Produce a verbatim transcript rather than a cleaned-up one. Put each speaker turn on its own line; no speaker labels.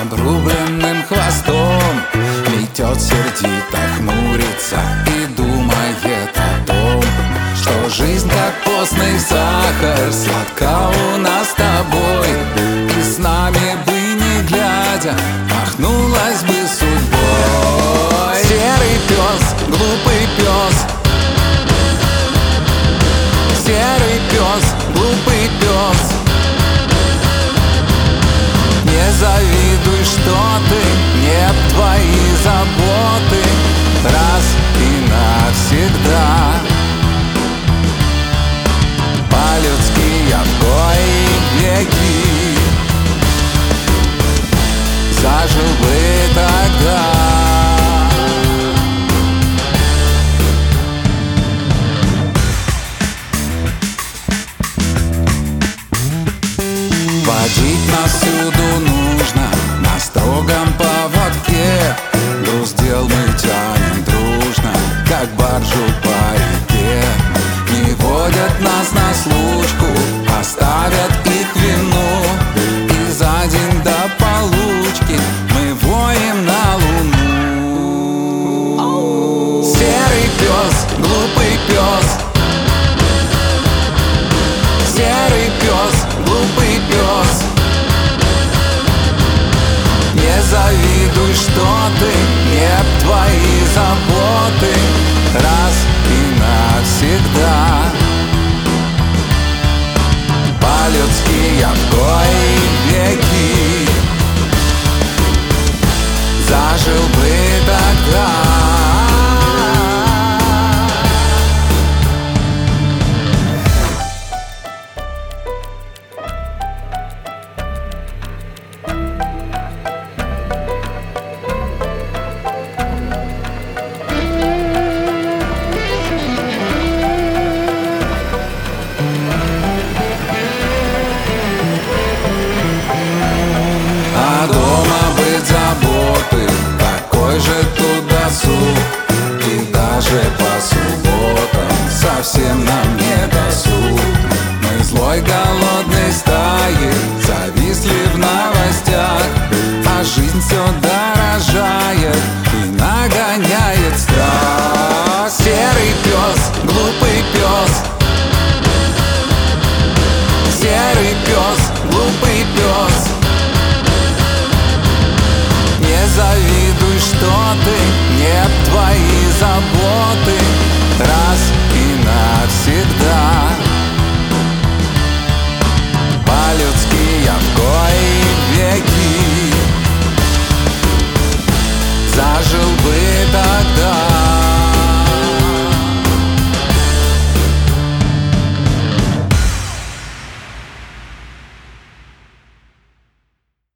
надрубленным хвостом метет, сердито хмурится и думает о том, что жизнь как постный сахар, сладка у нас с тобой, и с нами бы не глядя махнулась бы судьбой. Серый пес, глупый пес, серый пес, глупый пес, не завидуй, что ты, нет, твои заботы раз и навсегда. По-людски я в кои веки зажил бы тогда. Водить нас всюду нужно на строгом поводке, груз дел мы тянем дружно, как баржу по реке. Не водят нас на случку, оставят и к вину, и за день до получки мы воем на луну. Серый пес, глупый пес, серый пес, глупый пес, не завидуй, что ты, нет, твои заботы раз и навсегда. По-людски я в кои веки зажил бы тогда. А дома быть заботы, такой же тут досуг, и даже по субботам совсем нам не досуг. Мы злой голодной стаей зависли в новостях, а жизнь все дорожает.